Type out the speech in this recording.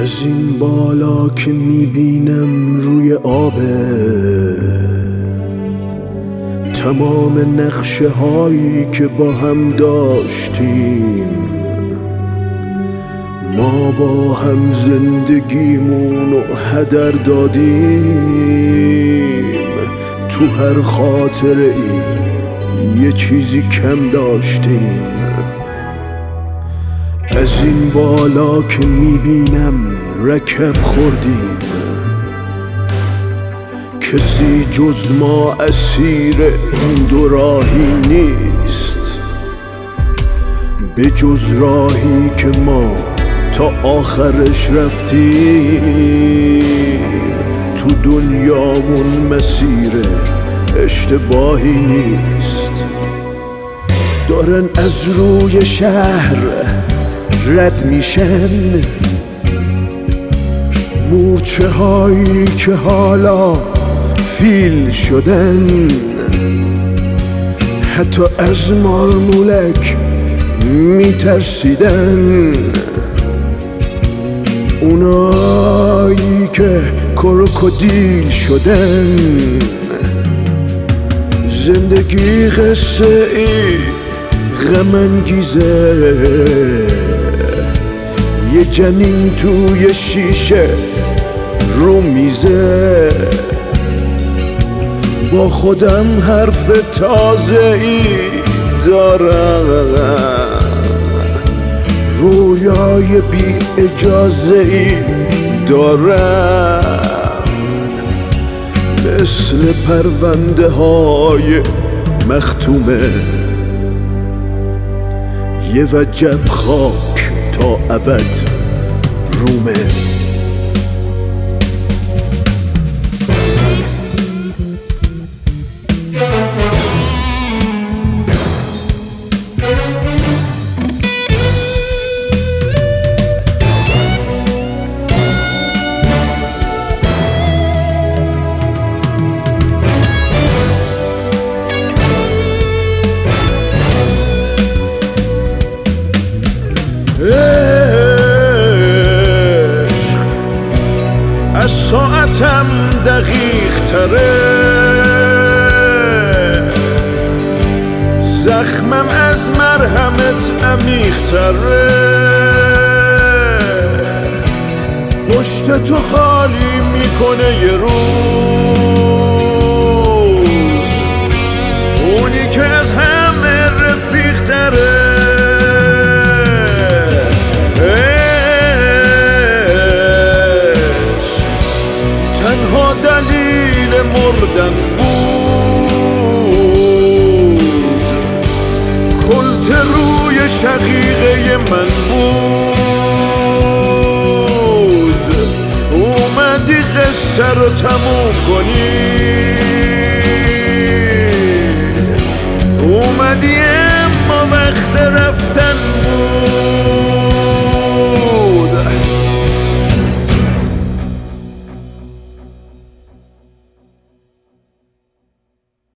از این بالا که میبینم روی آبه تمام نقشه هایی که با هم داشتیم، ما با هم زندگیمونو هدر دادیم. تو هر خاطره ای یه چیزی کم داشتیم. از این بالا که میبینم رکب خوردیم، کسی جز ما اسیر این دو راهی نیست، به جز راهی که ما تا آخرش رفتیم. تو دنیامون مسیر اشتباهی نیست. دارن از روی شهر رد میشن مورچه هایی که حالا فیل شدن، حتی از مارمولک میترسیدن. اونایی که کروکودیل شدن. زندگی قصه ای غم انگیزه، یه جنین توی شیشه رو میزه. با خودم حرف تازه ای دارم، رویای بی اجازه ای دارم. مثل پرونده های مختومه، یه وجب خاک تا ابد رومه. از ساعتم دقیق تره، زخمم از مرهمت عمیق تره. پشت تو خالی میکنه یه روز، اونی که از همه رفیق تره. تنها دلیل مردن بود، کلت روی شقیقه من بود. اومدی قصه رو تموم کنی،